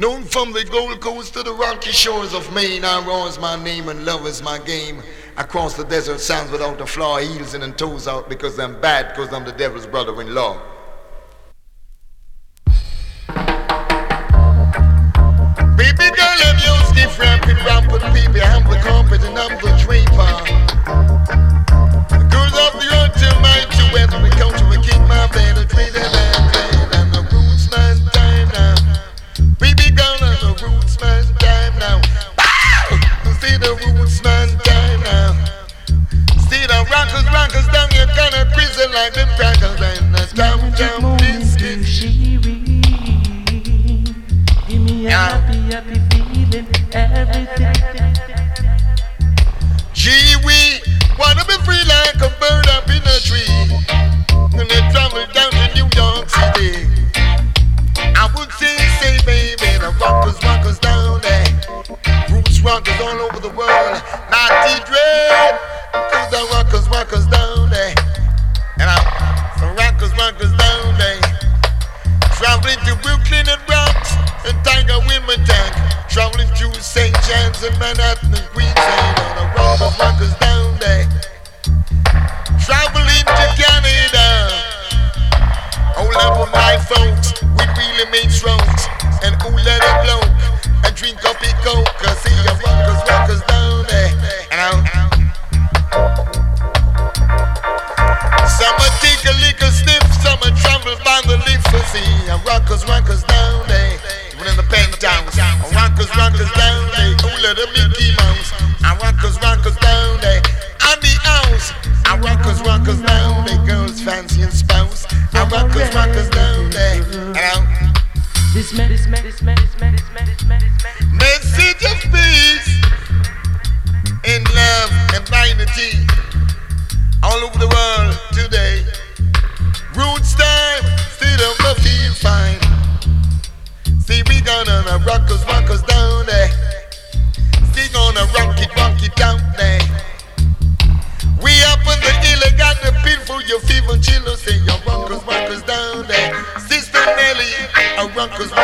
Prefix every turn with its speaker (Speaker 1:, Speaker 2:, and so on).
Speaker 1: Known from the Gold Coast to the rocky shores of Maine, I is my name and love is my game. Across the desert sands without a flaw, heels in and toes out because I'm bad, because I'm the devil's brother-in-law. Baby girl, I'm your stiff rampant, baby, I'm the carpet and I'm the draper. Girls of the earth till mine to west, we come to a king, my bed, a trader, and the roots man time now. Baby girl, and the roots man time now. Bow! See the roots man time now. See the rockers down, you're gonna prison like them crackers and the jump biscuits.
Speaker 2: Give me a happy feeling, everything.
Speaker 1: Gee, we wanna be free like a bird up in a tree. When they travel down to New York City, I would say, baby, the rockers down there. Roots rockers all over the world, not D-Dread, cause the rockers down there. And the rockers down there. Traveling to Brooklyn and Bronx and Tiger Women Tank. Traveling to St. John's and Manhattan and Queensland. And the rockers down there. Traveling to Canada. Hold up on my folks, we really make strokes. And who let it blow? And drink up a coke. I see your rockers down there. And some take a little sniff, some travel by the lift. I see your rockers down there. Even in the penthouse, rockers down there. Who let the Mickey Mouse? And rockers down there. On the house, and rockers down there. Girls fancy and spouse. And rockers down there.
Speaker 2: This
Speaker 1: message of peace in love and vanity all over the world today. Roots time, still don't feel fine. See, we gonna rockers down there. Still gonna rock it down there. We up on the hill, got the pin for your fever chill. Say your rockers down there. Sister Nelly, a rockers